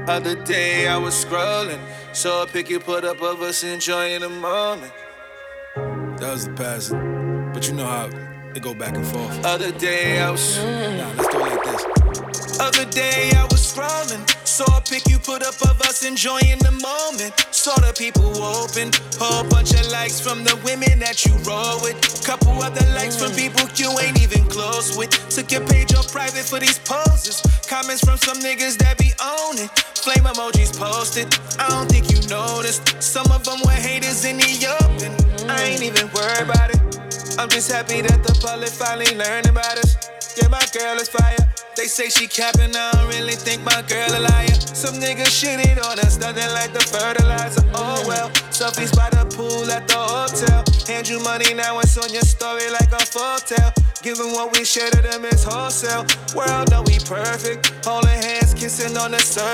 Other day I was scrolling, saw a pic you put up of us enjoying the moment. That was the past, but you know how it go back and forth. Other day I was. Nah, let's do it like this. Other day I was scrolling, saw a pic you put up of us enjoying the moment. Saw the people open, whole bunch of likes from the women that you roll with. Couple other likes from people you ain't even close with. Took your page off private for these poses. Comments from some niggas that be on it. Flame emojis posted, I don't think you noticed. Some of them were haters in the open. I ain't even worried about it. I'm just happy that the public finally learned about us. Yeah, my girl is fire. They say she capping, I don't really think my girl a liar. Some niggas shitted on us, nothing like the fertilizer. Oh well, selfies by the pool at the hotel. Hand you money, now it's on your story like a photo. Giving what we share to them is wholesale. World know we perfect, holding hands, kissing on the surface.